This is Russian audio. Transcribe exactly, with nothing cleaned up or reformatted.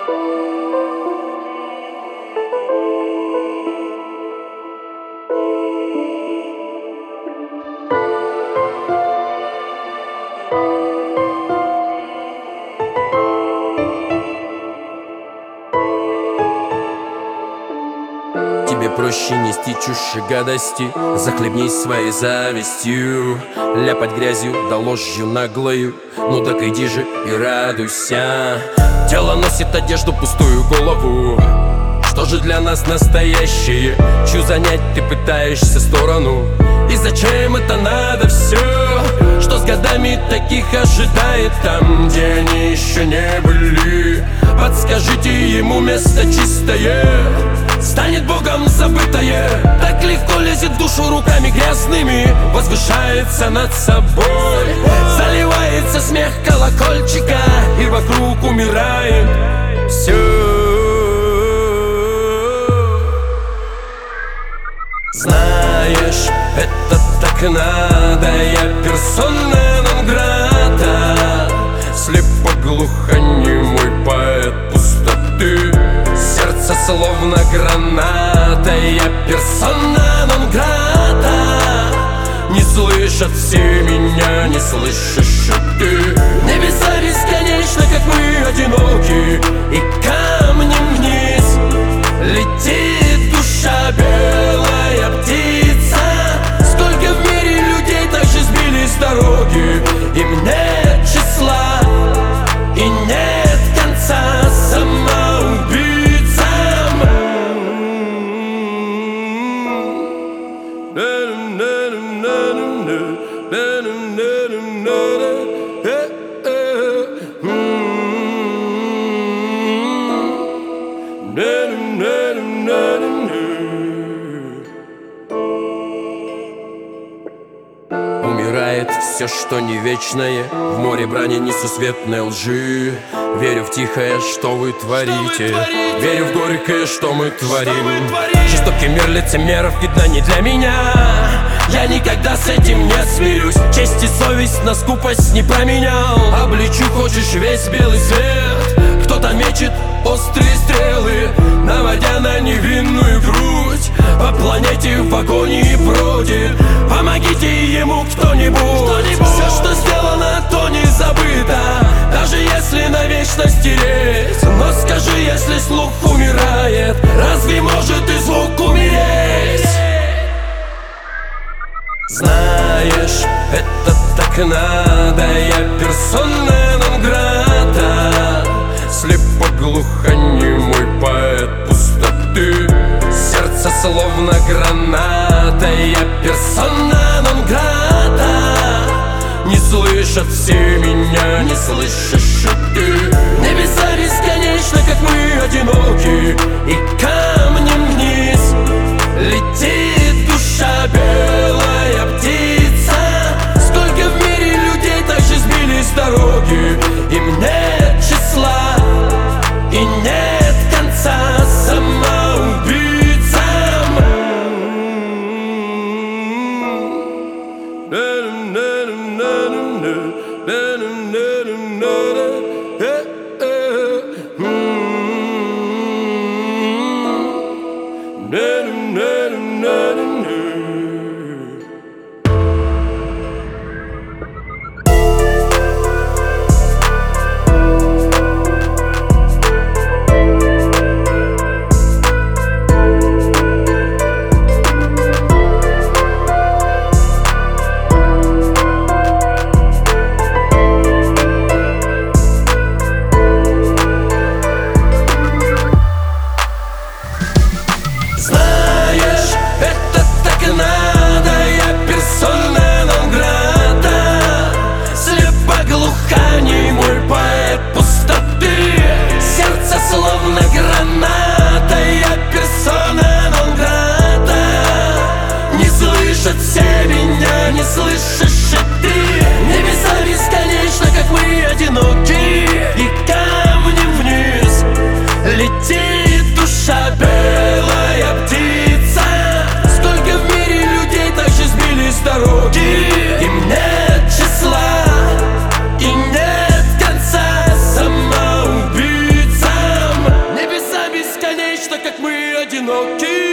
Тебе проще нести чушь и гадости, захлебнись своей завистью, ляпать грязью да ложью наглою. Ну так иди же и радуйся. Тело носит одежду, пустую голову. Что же для нас настоящее? Чью занять ты пытаешься сторону? И зачем это надо все? Что с годами таких ожидает там, где они еще не были? Подскажите ему место чистое, станет Богом забытое. Так легко лезет в душу руками грязными, возвышается над собой. Заливается смех колокольчика, и вокруг умирает все. Знаешь, это так надо, я персона нон грата, слепоглухонемой поэт пустоты. Сердце словно граната, я персона нон грата. Не слышат все меня, не слышишь и ты. Небеса бесконечно, как мы одиноки, и камнем вниз летит душа, белая птица. Сколько в мире людей так же сбились с дороги, им нет числа и нет конца самоубийцам. Умирает все, что не вечное, в море брани несусветной лжи. Верю в тихое, что вы творите, верю в горькое, что мы творим. Жестокий мир лицемеров, видно, не для меня. Я никогда с этим не смирюсь. Честь и совесть на скупость не променял. Обличу хочешь весь белый свет. Кто-то мечет острые стрелы, наводя на невинную грудь. По планете в агонии бродит, помогите ему кто-нибудь. Все, что сделано, то не забыто, даже если навечно стереть. Но скажи, если слух умирает, разве может и звук умереть? Знаешь, это так надо, я персона нон грата, слепоглухонемой поэт пустоты. Сердце словно граната, я персона нон грата. Не слышат все меня, не слышишь и ты. Небеса бесконечно, как мы одиноки, и камнем вниз летит душа, белая птица. Сколько в мире людей так же сбились с дороги, им нет числа и нет конца самоубийцам. одинокий.